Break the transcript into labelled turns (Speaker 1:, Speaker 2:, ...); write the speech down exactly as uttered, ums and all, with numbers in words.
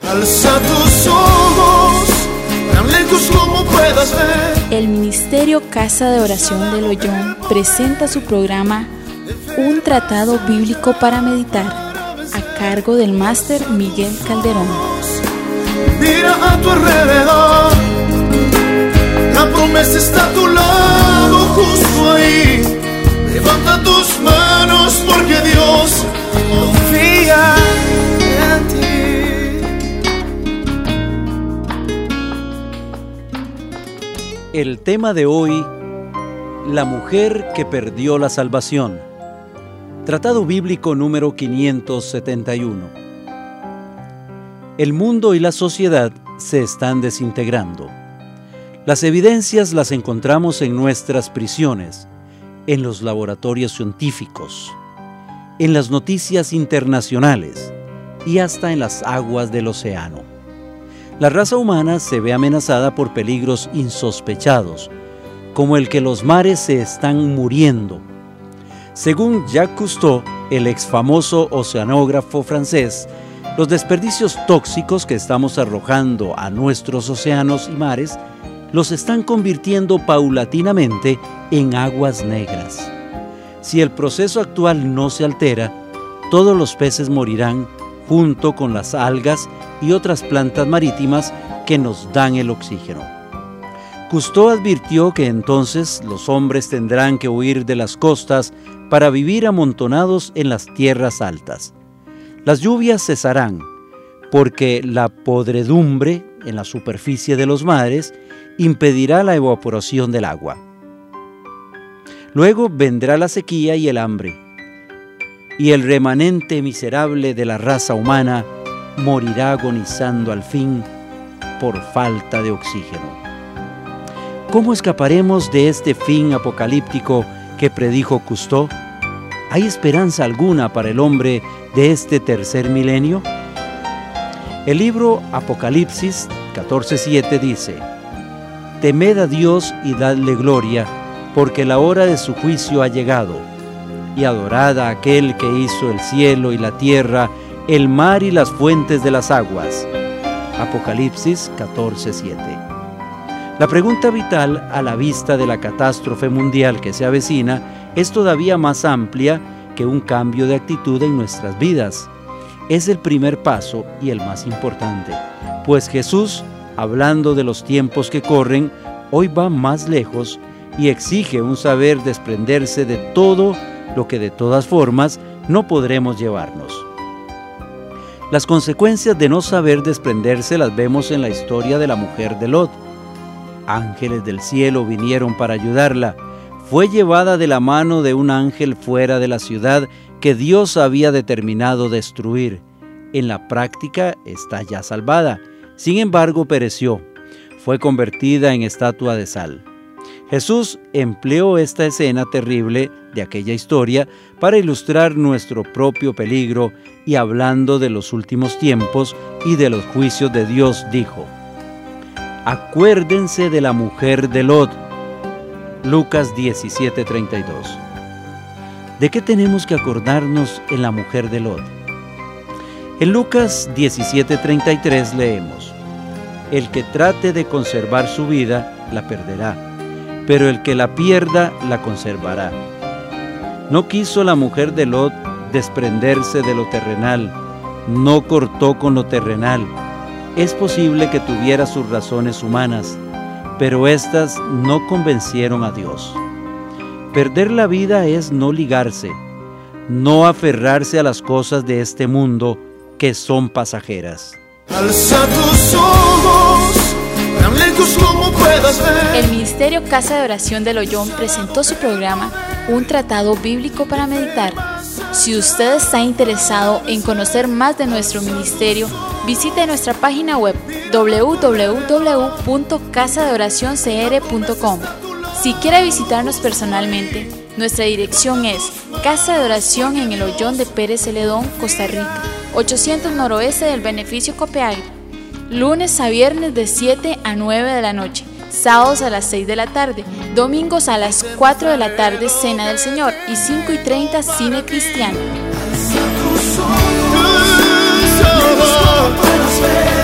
Speaker 1: Alza tus ojos, tan lejos como puedas ver.
Speaker 2: El Ministerio Casa de Oración del Ollón presenta su programa Un Tratado Bíblico para Meditar, a cargo del máster Miguel Calderón.
Speaker 1: Mira a tu alrededor, la promesa está a tu lado, justo ahí. Levanta tus manos porque Dios confía en ti.
Speaker 3: El tema de hoy, la mujer que perdió la salvación. Tratado bíblico número quinientos setenta y uno. El mundo y la sociedad se están desintegrando. Las evidencias las encontramos en nuestras prisiones, en los laboratorios científicos, en las noticias internacionales y hasta en las aguas del océano. La raza humana se ve amenazada por peligros insospechados, como el que los mares se están muriendo. Según Jacques Cousteau, el ex famoso oceanógrafo francés, los desperdicios tóxicos que estamos arrojando a nuestros océanos y mares los están convirtiendo paulatinamente en aguas negras. Si el proceso actual no se altera, todos los peces morirán junto con las algas y otras plantas marítimas que nos dan el oxígeno. Cousteau advirtió que entonces los hombres tendrán que huir de las costas para vivir amontonados en las tierras altas. Las lluvias cesarán, porque la podredumbre en la superficie de los mares impedirá la evaporación del agua. Luego vendrá la sequía y el hambre, y el remanente miserable de la raza humana morirá agonizando al fin por falta de oxígeno. ¿Cómo escaparemos de este fin apocalíptico que predijo Cousteau? ¿Hay esperanza alguna para el hombre de este tercer milenio? El libro Apocalipsis catorce siete dice: Temed a Dios y dadle gloria, porque la hora de su juicio ha llegado, y adorad a aquel que hizo el cielo y la tierra, el mar y las fuentes de las aguas. Apocalipsis catorce siete. La pregunta vital a la vista de la catástrofe mundial que se avecina es todavía más amplia que un cambio de actitud en nuestras vidas. Es el primer paso y el más importante, pues Jesús, hablando de los tiempos que corren, hoy va más lejos y exige un saber desprenderse de todo lo que de todas formas no podremos llevarnos. Las consecuencias de no saber desprenderse las vemos en la historia de la mujer de Lot. Ángeles del cielo vinieron para ayudarla. Fue llevada de la mano de un ángel fuera de la ciudad que Dios había determinado destruir. En la práctica está ya salvada. Sin embargo, pereció. Fue convertida en estatua de sal. Jesús empleó esta escena terrible de aquella historia para ilustrar nuestro propio peligro y, hablando de los últimos tiempos y de los juicios de Dios, dijo: Acuérdense de la mujer de Lot. Lucas diecisiete treinta y dos. ¿De qué tenemos que acordarnos en la mujer de Lot? En Lucas diecisiete treinta y tres leemos: El que trate de conservar su vida, la perderá, pero el que la pierda, la conservará. No quiso la mujer de Lot desprenderse de lo terrenal, no cortó con lo terrenal. Es posible que tuviera sus razones humanas, pero éstas no convencieron a Dios. Perder la vida es no ligarse, no aferrarse a las cosas de este mundo que son pasajeras.
Speaker 1: Alza tus ojos, tan lejos como puedas ver.
Speaker 2: El Ministerio Casa de Oración del Ollón presentó su programa Un Tratado Bíblico para Meditar. Si usted está interesado en conocer más de nuestro ministerio, visite nuestra página web doble u doble u doble u punto casa de oración c r punto com. Si quiere visitarnos personalmente, nuestra dirección es Casa de Oración en el Ollón de Pérez Celedón, Costa Rica, ochocientos noroeste del Beneficio Copiapó. Lunes a viernes de siete a nueve de la noche, sábados a las seis de la tarde, domingos a las cuatro de la tarde, Cena del Señor, y cinco y treinta, Cine Cristiano.
Speaker 1: Tus ojos, tus ojos,